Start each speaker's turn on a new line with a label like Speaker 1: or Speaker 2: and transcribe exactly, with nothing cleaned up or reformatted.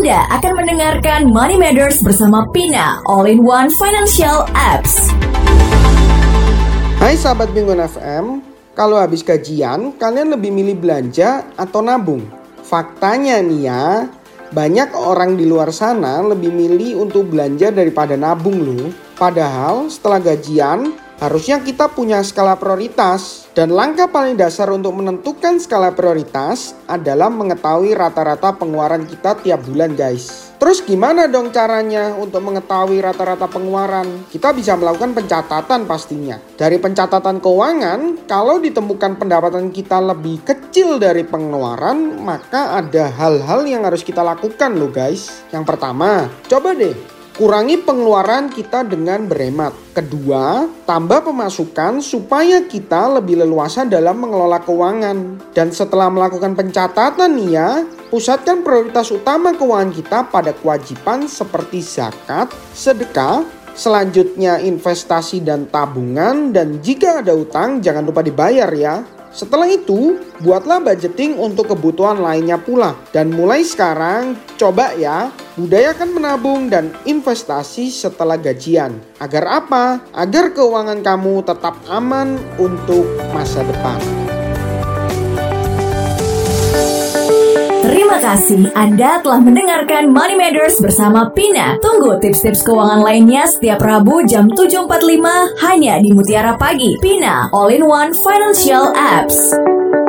Speaker 1: Anda akan mendengarkan Money Matters bersama Pina, All-in-One Financial Apps.
Speaker 2: Hai sahabat Bingung F M, kalau habis gajian, kalian lebih milih belanja atau nabung? Faktanya nih ya, banyak orang di luar sana lebih milih untuk belanja daripada nabung loh. Padahal setelah gajian, harusnya kita punya skala prioritas. Dan langkah paling dasar untuk menentukan skala prioritas adalah mengetahui rata-rata pengeluaran kita tiap bulan guys. Terus gimana dong caranya untuk mengetahui rata-rata pengeluaran? Kita bisa melakukan pencatatan pastinya. Dari pencatatan keuangan, kalau ditemukan pendapatan kita lebih kecil dari pengeluaran, maka ada hal-hal yang harus kita lakukan loh guys. Yang pertama, coba deh kurangi pengeluaran kita dengan berhemat. Kedua, tambah pemasukan supaya kita lebih leluasa dalam mengelola keuangan. Dan setelah melakukan pencatatan nih ya, pusatkan prioritas utama keuangan kita pada kewajiban seperti zakat, sedekah, selanjutnya investasi dan tabungan, dan jika ada utang jangan lupa dibayar ya. Setelah itu, buatlah budgeting untuk kebutuhan lainnya pula. Dan mulai sekarang, coba ya, budayakan menabung dan investasi setelah gajian. Agar apa? Agar keuangan kamu tetap aman untuk masa depan.
Speaker 1: Terima kasih Anda telah mendengarkan Money Matters bersama Pina. Tunggu tips-tips keuangan lainnya setiap Rabu jam tujuh empat puluh lima hanya di Mutiara Pagi. Pina, All-in-One Financial Apps.